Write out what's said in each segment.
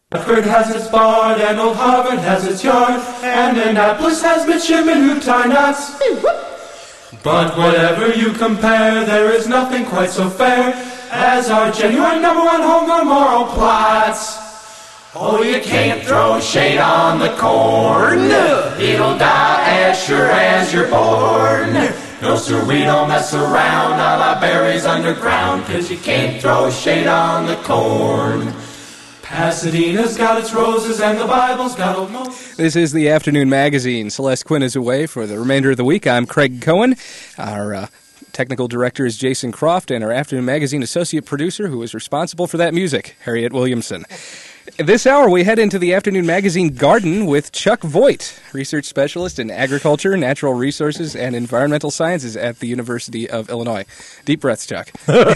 Hartford has its bard, and Old Harvard has its yard, and Annapolis has midshipmen who tie knots. But whatever you compare, there is nothing quite so fair as our genuine number one homegrown moral plots. Oh, you can't throw shade on the corn. It'll die as sure as you're born. No, sir, we don't mess around a la berries underground, 'cause you can't throw shade on the corn. Pasadena's got its roses and the Bible's got old Moses. This is the Afternoon Magazine. Celeste Quinn is away for the remainder of the week. I'm Craig Cohen. Our technical director is Jason Croft, and our Afternoon Magazine associate producer, who is responsible for that music, Harriet Williamson. This hour, we head into the Afternoon Magazine garden with Chuck Voigt, research specialist in agriculture, natural resources, and environmental sciences at the University of Illinois. Deep breaths, Chuck. I'm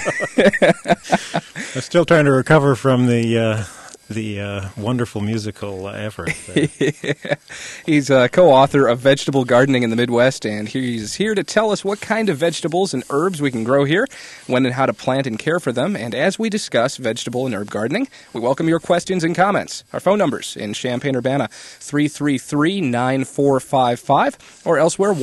still trying to recover from the wonderful musical effort. He's a co-author of Vegetable Gardening in the Midwest, and he's here to tell us what kind of vegetables and herbs we can grow here, when and how to plant and care for them. And as we discuss vegetable and herb gardening, we welcome your questions and comments. Our phone numbers in Champaign-Urbana, 333-9455, or elsewhere,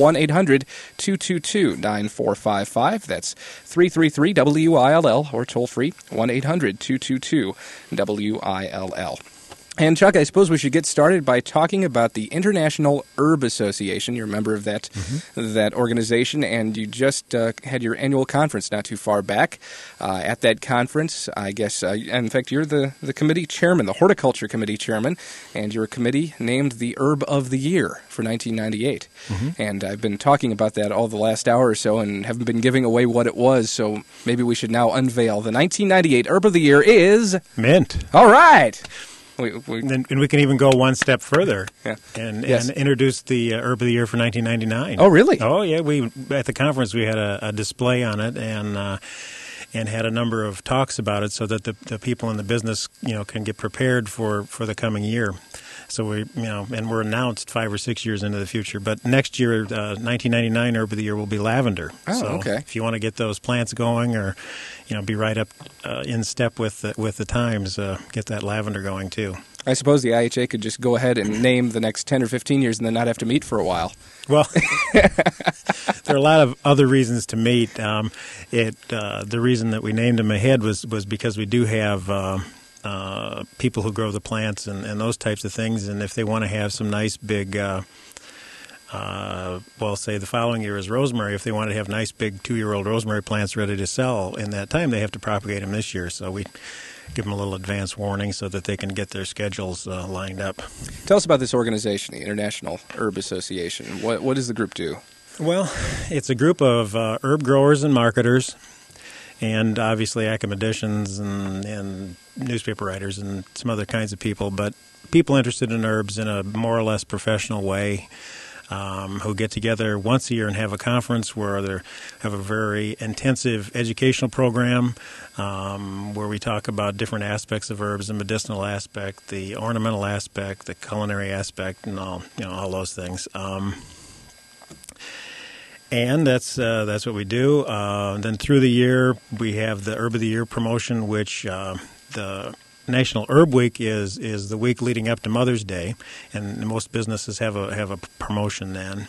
1-800-222-9455. That's 333-WILL, or toll-free, 1-800-222-WILL. And Chuck, I suppose we should get started by talking about the International Herb Association. You're a member of that that organization, and you just had your annual conference not too far back. At that conference, I guess, in fact, you're the committee chairman, the Horticulture Committee chairman, and your committee named the Herb of the Year for 1998. And I've been talking about that all the last hour or so and haven't been giving away what it was, so maybe we should now unveil. The 1998 Herb of the Year is... Mint. All right. And we can even go one step further and introduce the Herb of the Year for 1999. Oh, really? Oh, yeah. We at the conference we had a display on it and had a number of talks about it so that the people in the business can get prepared for the coming year. So and we're announced 5 or 6 years into the future. But next year, 1999 Herb of the Year will be lavender. Oh, so okay. If you want to get those plants going, or be right up in step with the times, get that lavender going too. I suppose the IHA could just go ahead and name the next 10 or 15 years and then not have to meet for a while. Well, there are a lot of other reasons to meet. The reason that we named them ahead was because we do have people who grow the plants and those types of things, and if they want to have some nice big, say the following year is rosemary, if they want to have nice big 2-year-old rosemary plants ready to sell in that time, they have to propagate them this year. So we give them a little advance warning so that they can get their schedules lined up. Tell us about this organization, the International Herb Association. What does the group do? Well, it's a group of herb growers and marketers, and obviously academicians and newspaper writers and some other kinds of people, but people interested in herbs in a more or less professional way, who get together once a year and have a conference where they have a very intensive educational program where we talk about different aspects of herbs, the medicinal aspect, the ornamental aspect, the culinary aspect, and all those things. And that's what we do. Then through the year, we have the Herb of the Year promotion, which the National Herb Week is the week leading up to Mother's Day, and most businesses have a promotion then.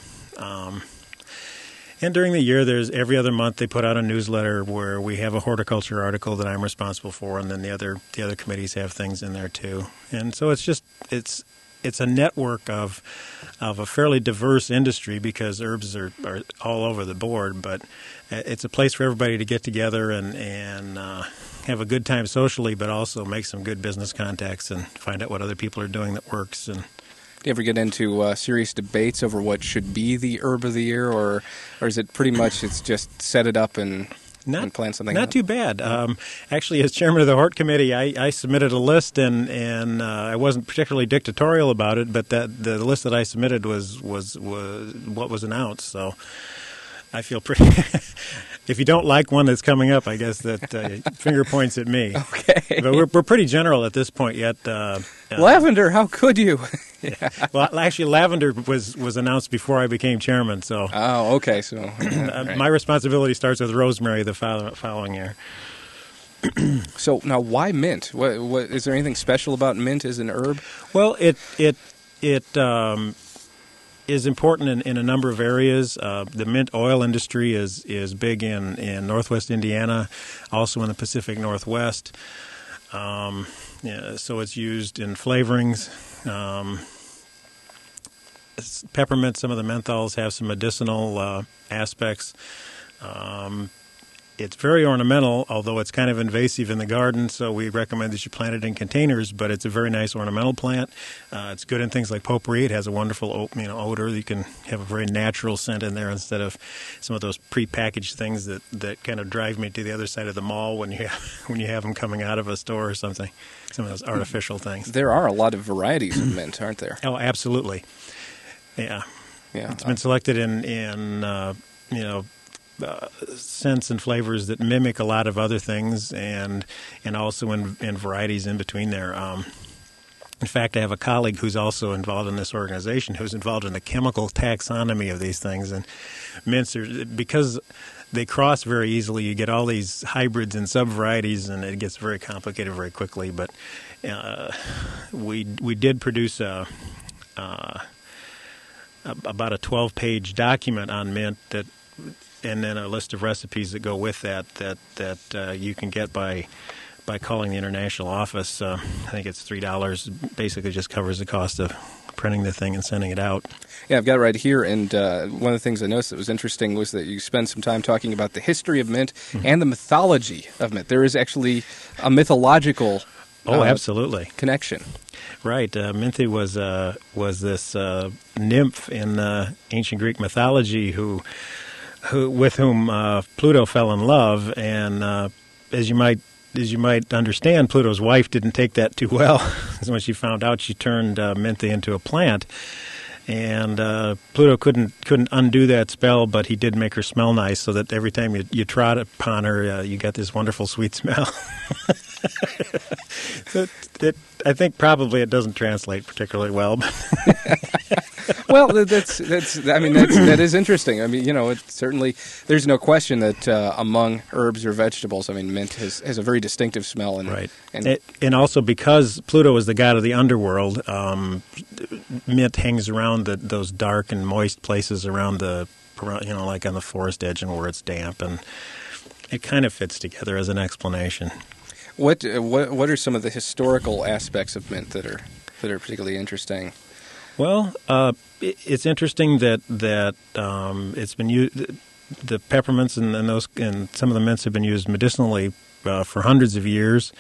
And during the year, there's every other month they put out a newsletter where we have a horticulture article that I'm responsible for, and then the other committees have things in there too. And so it's a network of a fairly diverse industry because herbs are all over the board, but it's a place for everybody to get together and have a good time socially, but also make some good business contacts and find out what other people are doing that works. And do you ever get into serious debates over what should be the Herb of the Year, or is it pretty much it's just set it up and plan something Not out? too bad. Actually, as chairman of the Hort Committee, I submitted a list, and I wasn't particularly dictatorial about it, but the list that I submitted was what was announced. So I feel pretty... If you don't like one that's coming up, I guess that finger points at me. Okay. But we're pretty general at this point yet. Lavender, how could you? Yeah. Well, actually, lavender was announced before I became chairman. So. Oh, okay. So right. My responsibility starts with rosemary the following year. So now, why mint? What is there anything special about mint as an herb? Well, it is important in a number of areas. The mint oil industry is big in Northwest Indiana, also in the Pacific Northwest. So it's used in flavorings. Peppermint, some of the menthols have some medicinal aspects. It's very ornamental, although it's kind of invasive in the garden, so we recommend that you plant it in containers, but it's a very nice ornamental plant. It's good in things like potpourri. It has a wonderful odor. You can have a very natural scent in there instead of some of those prepackaged things that kind of drive me to the other side of the mall when you have them coming out of a store or something, some of those artificial things. There are a lot of varieties of mint, aren't there? Oh, absolutely. Yeah. It's been selected in scents and flavors that mimic a lot of other things, and also in varieties in between there. In fact, I have a colleague who's also involved in this organization who's involved in the chemical taxonomy of these things. And mints because they cross very easily, you get all these hybrids and sub-varieties, and it gets very complicated very quickly. But we did produce about a 12-page document on mint and then a list of recipes that go with that you can get by calling the international office. I think it's $3. Basically, just covers the cost of printing the thing and sending it out. Yeah, I've got it right here. And one of the things I noticed that was interesting was that you spend some time talking about the history of mint and the mythology of mint. There is actually a mythological absolutely connection. Right, Minthe was this nymph in ancient Greek mythology with whom Pluto fell in love, and as you might understand, Pluto's wife didn't take that too well. So when she found out, she turned Minthe into a plant, and Pluto couldn't undo that spell, but he did make her smell nice, so that every time you trod upon her, you got this wonderful sweet smell. So I think probably it doesn't translate particularly well. Well, that is interesting. I mean, it's certainly, there's no question that among herbs or vegetables, mint has a very distinctive smell. Right. And also because Pluto is the god of the underworld, mint hangs around those dark and moist places around like on the forest edge and where it's damp, and it kind of fits together as an explanation. What are some of the historical aspects of mint that are particularly interesting? Well, it's interesting that it's been used. The peppermints and some of the mints have been used medicinally for hundreds of years.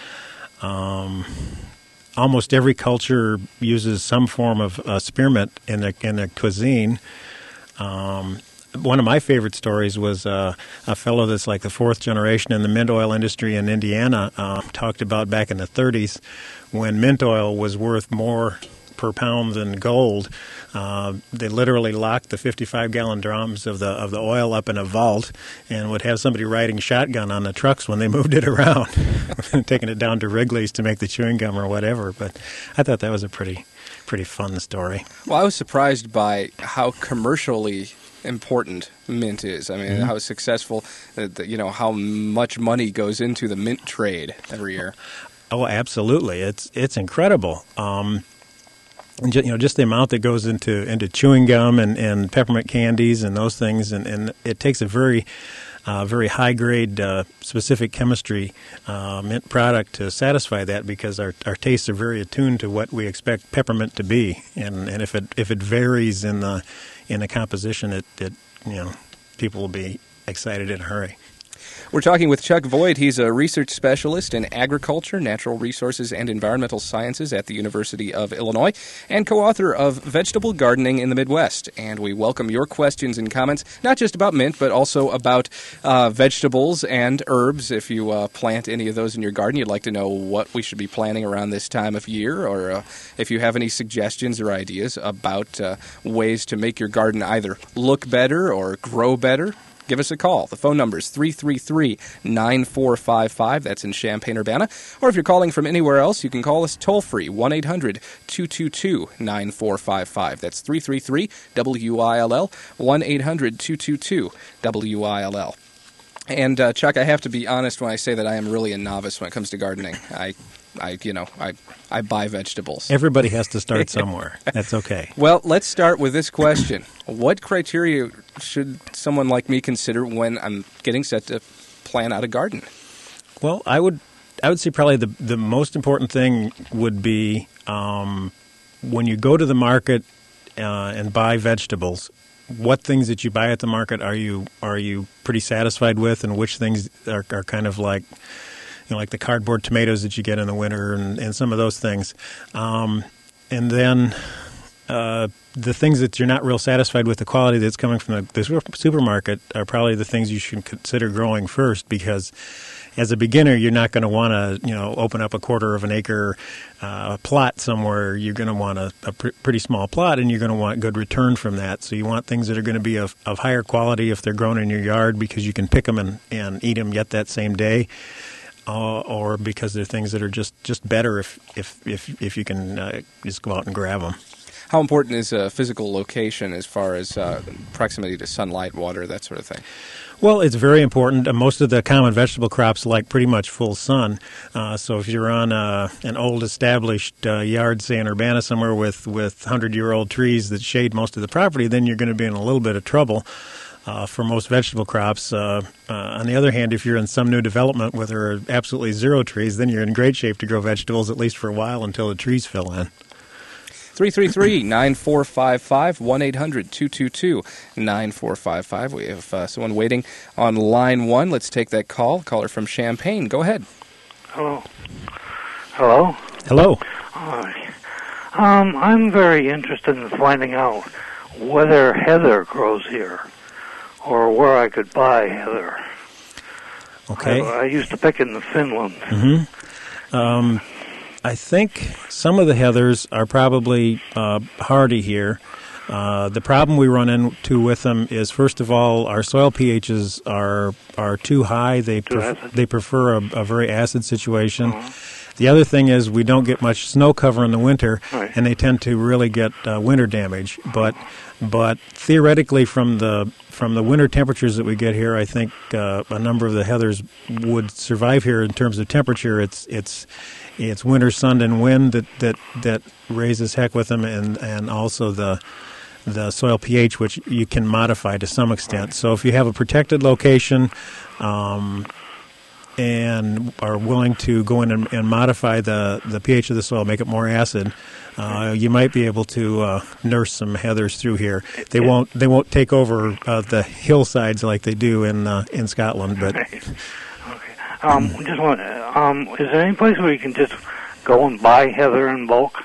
Almost every culture uses some form of spearmint in their cuisine. One of my favorite stories was a fellow that's like the fourth generation in the mint oil industry in Indiana talked about back in the 30s when mint oil was worth more per pound than gold. They literally locked the 55-gallon drums of the oil up in a vault and would have somebody riding shotgun on the trucks when they moved it around, taking it down to Wrigley's to make the chewing gum or whatever. But I thought that was a pretty fun story. Well, I was surprised by how commercially important mint is. How successful, how much money goes into the mint trade every year. Oh, absolutely. It's incredible. Just the amount that goes into chewing gum and peppermint candies and those things, and it takes a very high grade specific chemistry mint product to satisfy that, because our tastes are very attuned to what we expect peppermint to be, and if it varies in the composition, it people will be excited in a hurry. We're talking with Chuck Voigt. He's a research specialist in agriculture, natural resources, and environmental sciences at the University of Illinois, and co-author of Vegetable Gardening in the Midwest. And we welcome your questions and comments, not just about mint, but also about vegetables and herbs. If you plant any of those in your garden, you'd like to know what we should be planting around this time of year, or if you have any suggestions or ideas about ways to make your garden either look better or grow better, give us a call. The phone number is 333-9455. That's in Champaign-Urbana. Or if you're calling from anywhere else, you can call us toll-free, 1-800-222-9455. That's 333-WILL, 1-800-222-WILL. And Chuck, I have to be honest when I say that I am really a novice when it comes to gardening. I buy vegetables. Everybody has to start somewhere. That's okay. Well, let's start with this question. What criteria should someone like me consider when I'm getting set to plan out a garden? Well, I would say probably the most important thing would be when you go to the market and buy vegetables, what things that you buy at the market are you pretty satisfied with, and which things are kind of like, like the cardboard tomatoes that you get in the winter and some of those things. And then the things that you're not real satisfied with, the quality that's coming from the supermarket, are probably the things you should consider growing first, because as a beginner, you're not going to want to, open up a quarter of an acre plot somewhere. You're going to want a pretty small plot, and you're going to want good return from that. So you want things that are going to be of higher quality if they're grown in your yard, because you can pick them and eat them yet that same day. Or because they're things that are just better if you can just go out and grab them. How important is a physical location as far as proximity to sunlight, water, that sort of thing? Well, it's very important. Most of the common vegetable crops like pretty much full sun. So if you're on an old established yard, say in Urbana somewhere with 100-year-old trees that shade most of the property, then you're going to be in a little bit of trouble. For most vegetable crops. On the other hand, if you're in some new development where there are absolutely zero trees, then you're in great shape to grow vegetables, at least for a while, until the trees fill in. 333-9455, 1-800-222-9455. We have someone waiting on line one. Let's take that call. Caller from Champaign. Go ahead. Hello. Hello? Hello. Hi. I'm very interested in finding out whether heather grows here, or where I could buy heather. Okay. I used to pick in Finland. Mm-hmm. I think some of the heathers are probably hardy here. The problem we run into with them is, first of all, our soil pHs are too high. They prefer a very acid situation. Uh-huh. The other thing is we don't get much snow cover in the winter, right, and they tend to really get winter damage. But theoretically, from the winter temperatures that we get here, I think a number of the heathers would survive here in terms of temperature. It's winter sun and wind that raises heck with them, and also the soil pH, which you can modify to some extent. So if you have a protected location and are willing to go in and modify the pH of the soil, make it more acid, you might be able to nurse some heathers through here. They won't take over the hillsides like they do in Scotland. But right. Okay. Just one. Is there any place where you can just go and buy heather in bulk?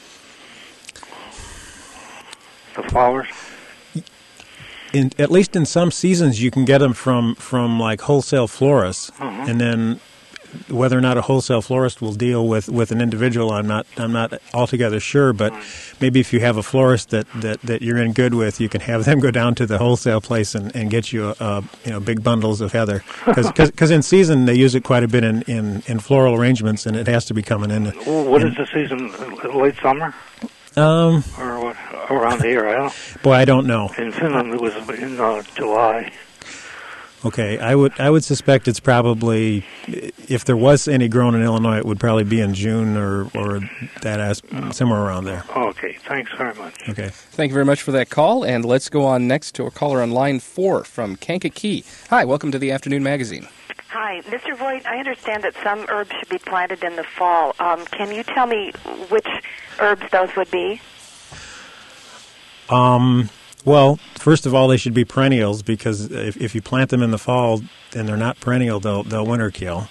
The flowers. At least in some seasons, you can get them from like wholesale florists, uh-huh, and then whether or not a wholesale florist will deal with an individual, I'm not altogether sure. But maybe if you have a florist that you're in good with, you can have them go down to the wholesale place and get you big bundles of heather, because in season they use it quite a bit in floral arrangements, and it has to be coming in. What is the season? Late summer? Or what? Around here, I don't. Boy, I don't know. In Finland, it was in July. Okay, I would suspect it's probably, if there was any grown in Illinois, it would probably be in June or somewhere around there. Okay, thanks very much. Okay. Thank you very much for that call, and let's go on next to a caller on line 4 from Kankakee. Hi, welcome to the Afternoon Magazine. Hi, Mr. Voigt, I understand that some herbs should be planted in the fall. Can you tell me which herbs those would be? Well, first of all, they should be perennials, because if you plant them in the fall and they're not perennial, they'll winter kill.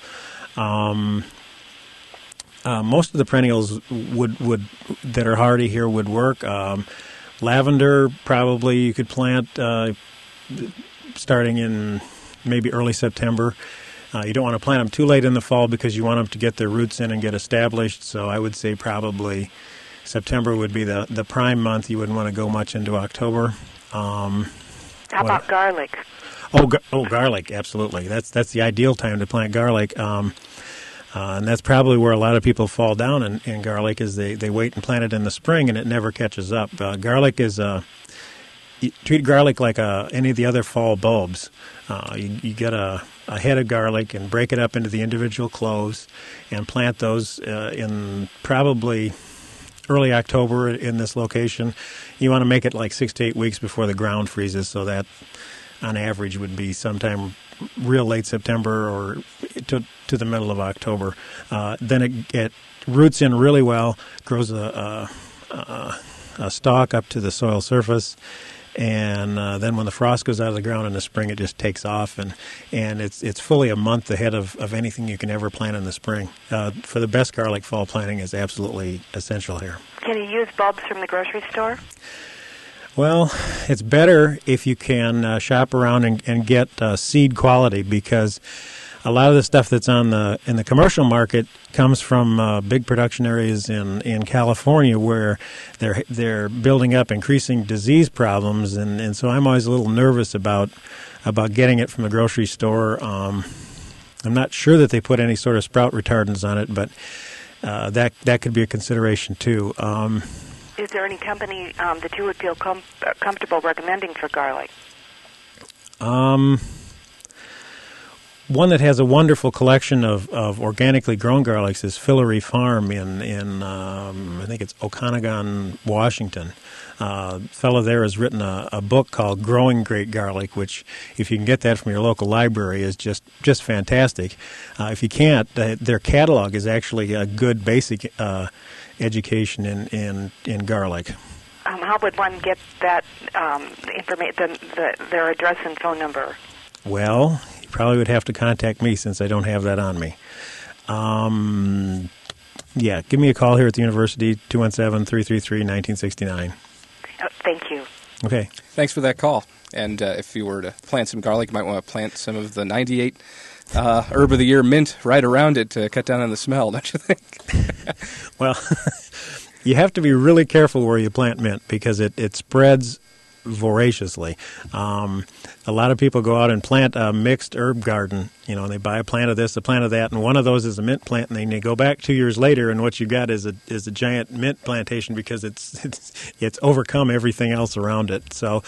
Most of the perennials would that are hardy here would work. Lavender, probably you could plant starting in maybe early September. You don't want to plant them too late in the fall because you want them to get their roots in and get established. So I would say probably September would be the prime month. You wouldn't want to go much into October. How about garlic? Garlic, absolutely. That's the ideal time to plant garlic. And that's probably where a lot of people fall down in garlic, is they wait and plant it in the spring and it never catches up. Garlic is you treat garlic like any of the other fall bulbs. You get a a head of garlic and break it up into the individual cloves and plant those in probably early October in this location. You want to make it like 6 to 8 weeks before the ground freezes, so that on average would be sometime real late September or to the middle of October. Then it roots in really well, grows a stalk up to the soil surface, and then when the frost goes out of the ground in the spring, it just takes off, and it's fully a month ahead of anything you can ever plant in the spring. For the best garlic, fall planting is absolutely essential here. Can you use bulbs from the grocery store? Well, it's better if you can shop around and get seed quality, because a lot of the stuff that's in the commercial market comes from big production areas in California, where they're building up increasing disease problems, and so I'm always a little nervous about getting it from the grocery store. I'm not sure that they put any sort of sprout retardants on it, but that could be a consideration too. Is there any company that you would feel comfortable recommending for garlic? One that has a wonderful collection of organically grown garlics is Fillory Farm in I think it's Okanagan, Washington. A fellow there has written a book called Growing Great Garlic, which, if you can get that from your local library, is just fantastic. If you can't, their catalog is actually a good basic education in garlic. How would one get that information, their address and phone number? Well, you probably would have to contact me, since I don't have that on me. Yeah, give me a call here at the university, 217-333-1969. Thank you. Okay. Thanks for that call. And if you were to plant some garlic, you might want to plant some of the 98 Herb of the Year mint right around it to cut down on the smell, don't you think? Well, you have to be really careful where you plant mint, because it spreads voraciously. A lot of people go out and plant a mixed herb garden, and they buy a plant of this, a plant of that, and one of those is a mint plant, and then they go back 2 years later, and what you got is a giant mint plantation, because it's overcome everything else around it. So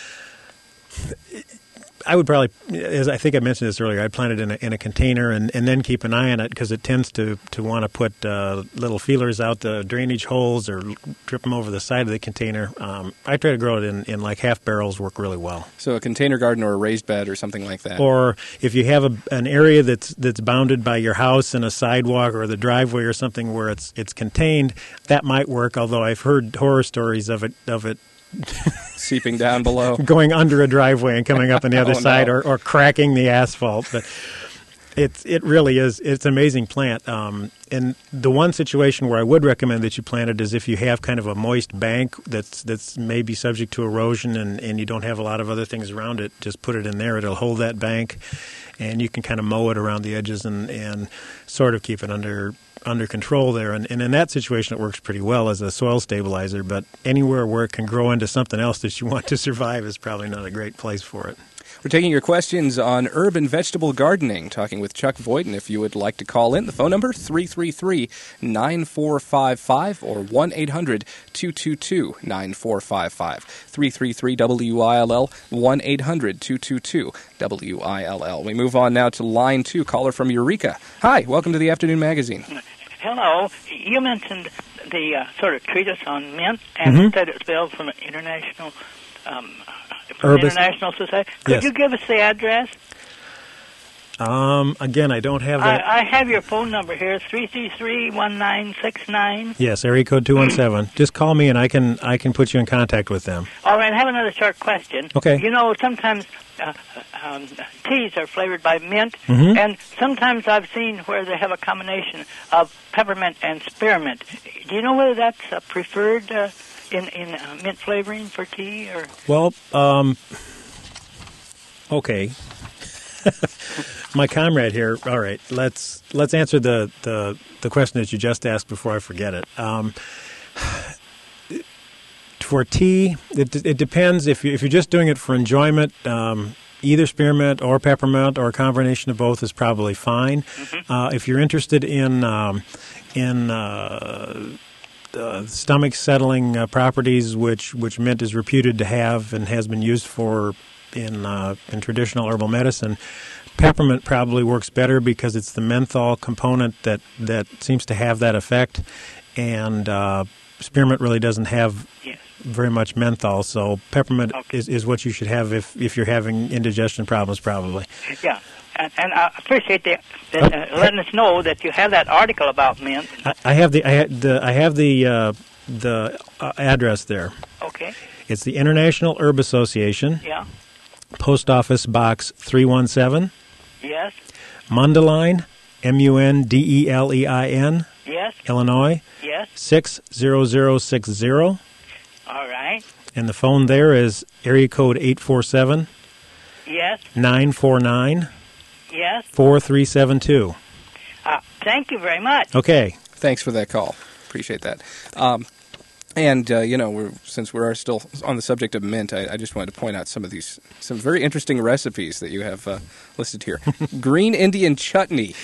I would probably, as I think I mentioned this earlier, I'd plant it in a container and then keep an eye on it, because it tends to want to put little feelers out the drainage holes or drip them over the side of the container. I try to grow it in like half barrels, work really well. So a container garden or a raised bed or something like that. Or if you have an area that's bounded by your house and a sidewalk or the driveway or something where it's contained, that might work, although I've heard horror stories of it seeping down below, going under a driveway and coming up on the other side, no. or cracking the asphalt. But it really is, it's an amazing plant. And the one situation where I would recommend that you plant it is if you have kind of a moist bank that's maybe subject to erosion and you don't have a lot of other things around it. Just put it in there; it'll hold that bank, and you can kind of mow it around the edges and sort of keep it under control there. And in that situation, it works pretty well as a soil stabilizer, but anywhere where it can grow into something else that you want to survive is probably not a great place for it. We're taking your questions on herb and vegetable gardening, talking with Chuck Voigt, and if you would like to call in, the phone number, 333-9455 or 1-800-222-9455. 333-WILL, 1-800-222-WILL. We move on now to line 2, caller from Eureka. Hi, welcome to the Afternoon Magazine. Hello. You mentioned the sort of treatise on mint, and said it's built from an international society. Could you give us the address? Again, I don't have that. I have your phone number here, 333-1969. Yes, area code 217. Just call me and I can put you in contact with them. All right, I have another short question. Okay. Sometimes teas are flavored by mint, and sometimes I've seen where they have a combination of peppermint and spearmint. Do you know whether that's preferred in mint flavoring for tea? Or? Well, okay. My comrade here. All right, let's answer the question that you just asked before I forget it. For tea, it depends. If you're just doing it for enjoyment, either spearmint or peppermint or a combination of both is probably fine. If you're interested in stomach settling properties, which mint is reputed to have and has been used for in traditional herbal medicine, peppermint probably works better because it's the menthol component that seems to have that effect, and spearmint really doesn't have very much menthol, so peppermint is what you should have if you're having indigestion problems, probably. Yeah. And I appreciate that letting us know that you have that article about mint. I have the address there. Okay. It's the International Herb Association. Yeah. Post Office Box 317. Yes. Mundelein, Mundelein. Yes. Illinois. Yes. 60060. All right. And the phone there is area code 847. Yes. 949. Yes. 4372. Thank you very much. Okay. Thanks for that call. Appreciate that. And since we're still on the subject of mint, I just wanted to point out some very interesting recipes that you have listed here. Green Indian chutney.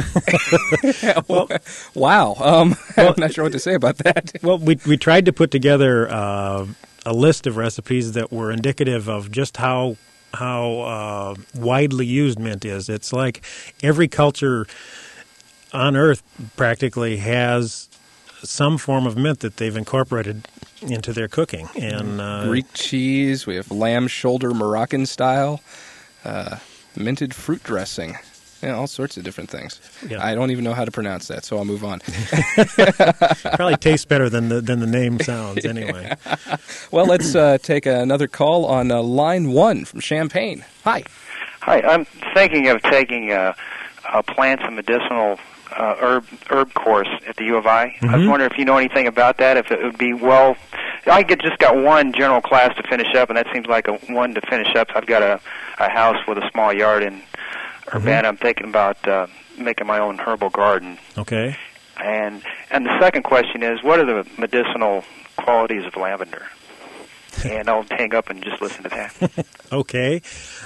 Wow. I'm not sure what to say about that. Well, we tried to put together a list of recipes that were indicative of just how widely used mint is. It's like every culture on Earth practically has some form of mint that they've incorporated into their cooking. And Greek cheese, we have lamb shoulder Moroccan style, minted fruit dressing, all sorts of different things. Yeah. I don't even know how to pronounce that, so I'll move on. Probably tastes better than the name sounds anyway. Well, let's take another call on line 1 from Champaign. Hi. Hi, I'm thinking of taking a plants and medicinal herb course at the U of I. I was wondering if you know anything about that, if it would be I just got one general class to finish up, and that seems like one to finish up. I've got a house with a small yard in Urbana. I'm thinking about making my own herbal garden. Okay. And the second question is, what are the medicinal qualities of lavender? And I'll hang up and just listen to that. Okay.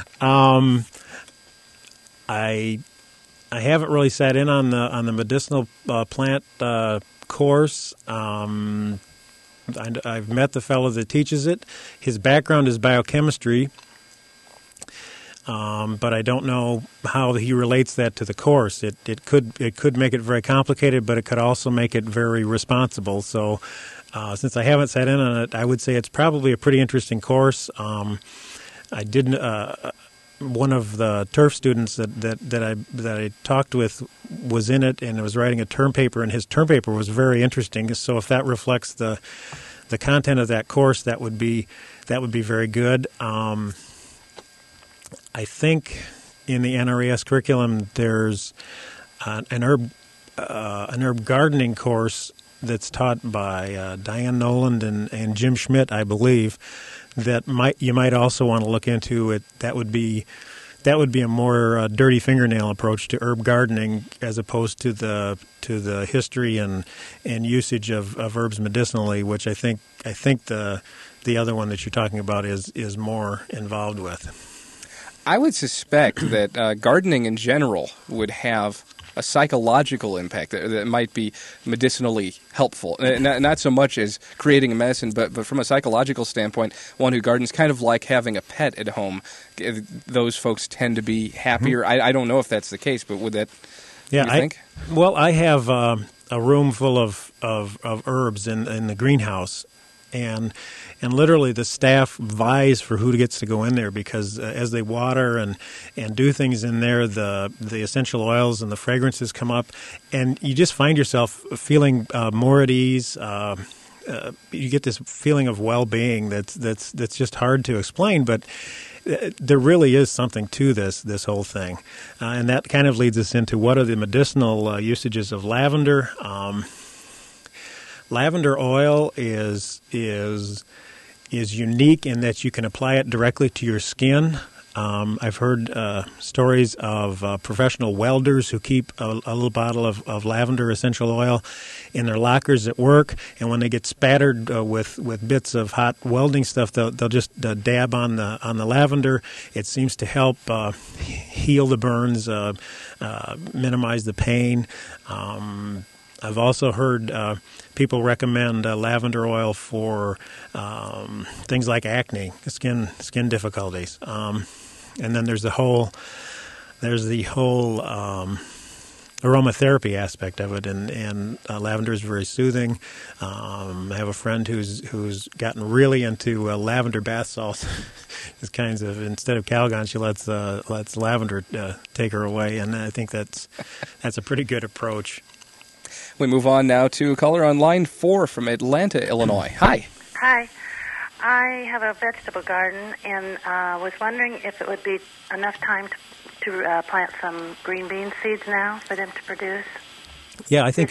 I haven't really sat in on the medicinal plant course. I've met the fellow that teaches it. His background is biochemistry, but I don't know how he relates that to the course. It could make it very complicated, but it could also make it very responsible. So, since I haven't sat in on it, I would say it's probably a pretty interesting course. I didn't. One of the turf students that I talked with was in it and was writing a term paper, and his term paper was very interesting. So if that reflects the content of that course, that would be very good. I think in the NRES curriculum there's an herb gardening course that's taught by Diane Noland and Jim Schmidt, I believe. That you might also want to look into it. That would be a more dirty fingernail approach to herb gardening, as opposed to the history and usage of herbs medicinally, which I think the other one that you're talking about is more involved with. I would suspect that gardening in general would have a psychological impact that might be medicinally helpful. Not so much as creating a medicine, but from a psychological standpoint, one who gardens, kind of like having a pet at home. Those folks tend to be happier. I don't know if that's the case, but would that, you think? I have a room full of herbs in the greenhouse, and literally the staff vies for who gets to go in there, because as they water and do things in there, the essential oils and the fragrances come up, and you just find yourself feeling more at ease. You get this feeling of well-being that's just hard to explain, but there really is something to this whole thing, and that kind of leads us into what are the medicinal usages of lavender. Lavender oil is unique in that you can apply it directly to your skin. I've heard stories of professional welders who keep a little bottle of lavender essential oil in their lockers at work, and when they get spattered with bits of hot welding stuff, they'll just dab on the lavender. It seems to help heal the burns, minimize the pain. I've also heard people recommend lavender oil for things like acne, skin difficulties, and then there's the whole there's the whole aromatherapy aspect of it, and lavender is very soothing. I have a friend who's gotten really into lavender bath salts. It's kinds of, instead of Calgon, she lets lavender take her away, and I think that's a pretty good approach. We move on now to a caller on line 4 from Atlanta, Illinois. Hi. Hi. I have a vegetable garden, and was wondering if it would be enough time to plant some green bean seeds now for them to produce. Yeah, I think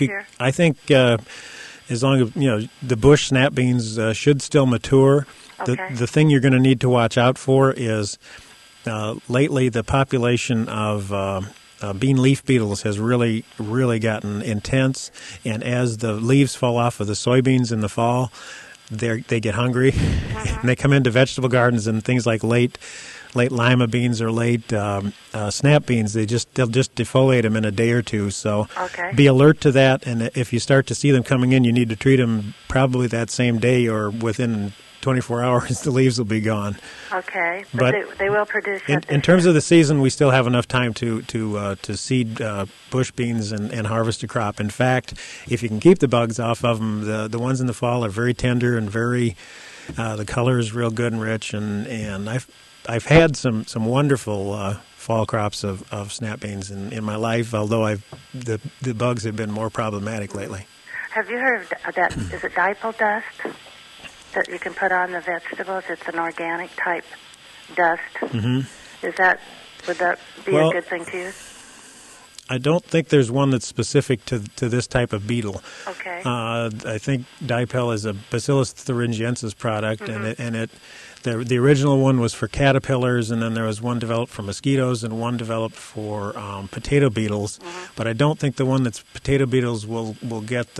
as long as the bush snap beans should still mature. Okay. The thing you're going to need to watch out for is lately the population of bean leaf beetles has really, really gotten intense, and as the leaves fall off of the soybeans in the fall, they get hungry, and they come into vegetable gardens and things like late lima beans or late snap beans. They'll just defoliate them in a day or two. So be alert to that, and if you start to see them coming in, you need to treat them probably that same day or within 24 hours. The leaves will be gone. Okay, but they will produce. In terms of the season, we still have enough time to seed bush beans and harvest a crop. In fact, if you can keep the bugs off of them, the ones in the fall are very tender and very. The color is real good and rich, and I've had some wonderful fall crops of snap beans in my life. Although the bugs have been more problematic lately. Have you heard of that? Is it dipel dust that you can put on the vegetables? It's an organic type dust. Mm-hmm. Would that be a good thing to use? I don't think there's one that's specific to this type of beetle. Okay. I think dipel is a Bacillus thuringiensis product, mm-hmm. and the original one was for caterpillars, and then there was one developed for mosquitoes and one developed for potato beetles. Mm-hmm. But I don't think the one that's potato beetles will get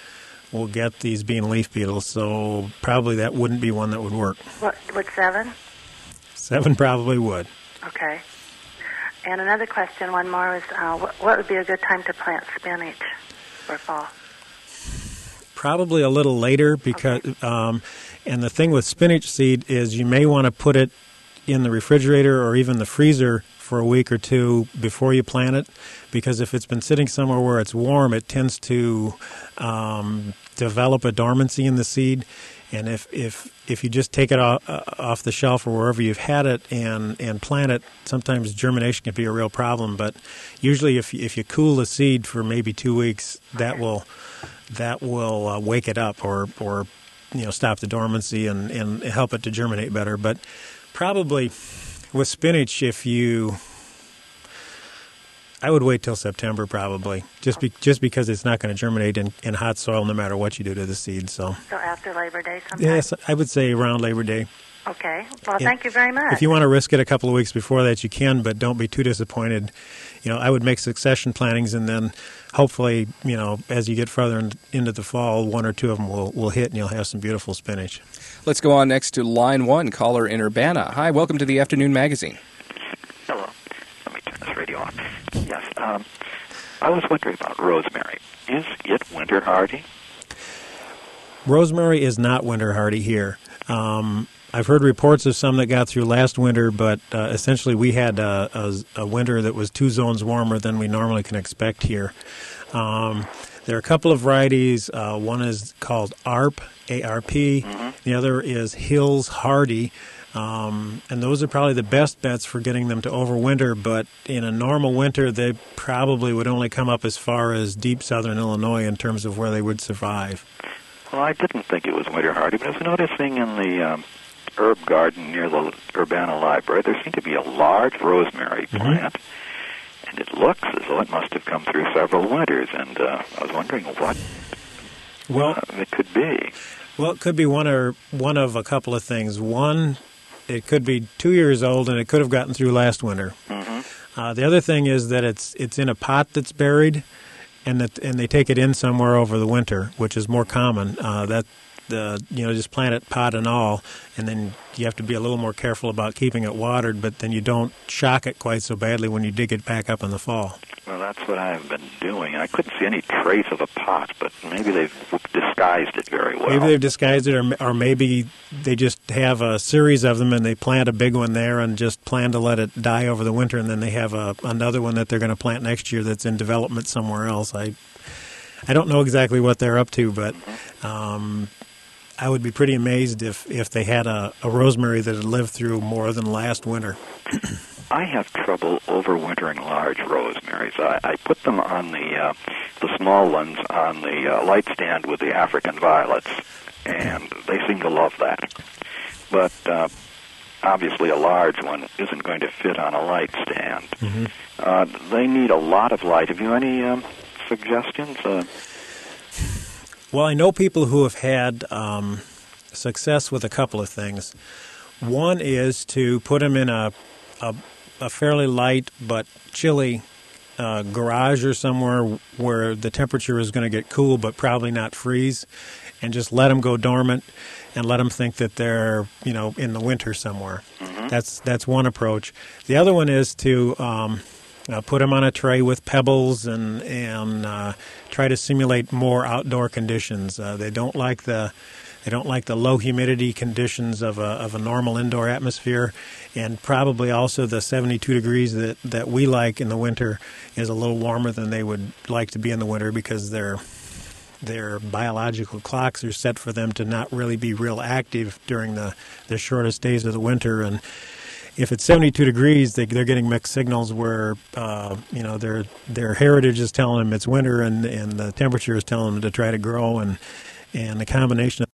these bean leaf beetles. So probably that wouldn't be one that would work. What would 7? 7 probably would. Okay. And another question, one more, is what would be a good time to plant spinach for fall? Probably a little later because, and the thing with spinach seed is you may want to put it in the refrigerator or even the freezer for a week or two before you plant it, because if it's been sitting somewhere where it's warm, it tends to develop a dormancy in the seed. And if you just take it off the shelf or wherever you've had it and plant it, sometimes germination can be a real problem. But usually, if you cool the seed for maybe 2 weeks, that will wake it up or stop the dormancy and help it to germinate better. But probably with spinach, I would wait till September probably, just because it's not going to germinate in hot soil no matter what you do to the seed. So after Labor Day sometime? Yes, I would say around Labor Day. Okay. Well, thank you very much. If you want to risk it a couple of weeks before that, you can, but don't be too disappointed. I would make succession plantings, and then hopefully, as you get further into the fall, 1 or 2 of them will hit, and you'll have some beautiful spinach. Let's go on next to line 1, caller in Urbana. Hi, welcome to the Afternoon Magazine. Hello. Let me turn this radio on. Yes. I was wondering about rosemary. Is it winter hardy? Rosemary is not winter hardy here. I've heard reports of some that got through last winter, but essentially we had a winter that was 2 zones warmer than we normally can expect here. There are a couple of varieties. One is called ARP, A-R-P. Mm-hmm. The other is Hills Hardy. And those are probably the best bets for getting them to overwinter, but in a normal winter, they probably would only come up as far as deep southern Illinois in terms of where they would survive. Well, I didn't think it was winter hardy, but I was noticing in the herb garden near the Urbana Library, there seemed to be a large rosemary plant, and it looks as though it must have come through several winters, and I was wondering what it could be. Well, it could be one of a couple of things. One, it could be 2 years old, and it could have gotten through last winter. Mm-hmm. The other thing is that it's in a pot that's buried, and they take it in somewhere over the winter, which is more common. just plant it pot and all, and then you have to be a little more careful about keeping it watered, but then you don't shock it quite so badly when you dig it back up in the fall. Well, that's what I've been doing. I couldn't see any trace of a pot, but maybe they've disguised it very well. Maybe they've disguised it, or maybe they just have a series of them and they plant a big one there and just plan to let it die over the winter, and then they have another one that they're going to plant next year that's in development somewhere else. I don't know exactly what they're up to, but I would be pretty amazed if they had a rosemary that had lived through more than last winter. I have trouble overwintering large rosemaries. I put them on the small ones on the light stand with the African violets, and they seem to love that. But obviously a large one isn't going to fit on a light stand. Mm-hmm. They need a lot of light. Have you any suggestions? Well, I know people who have had success with a couple of things. One is to put them in a fairly light but chilly garage or somewhere where the temperature is going to get cool but probably not freeze, and just let them go dormant and let them think that they're in the winter somewhere. Mm-hmm. That's one approach. The other one is to put them on a tray with pebbles and try to simulate more outdoor conditions. They don't like the low humidity conditions of a normal indoor atmosphere, and probably also the 72 degrees that we like in the winter is a little warmer than they would like to be in the winter, because their biological clocks are set for them to not really be real active during the shortest days of the winter. And if it's 72 degrees, they're getting mixed signals where their heritage is telling them it's winter, and the temperature is telling them to try to grow, and the combination of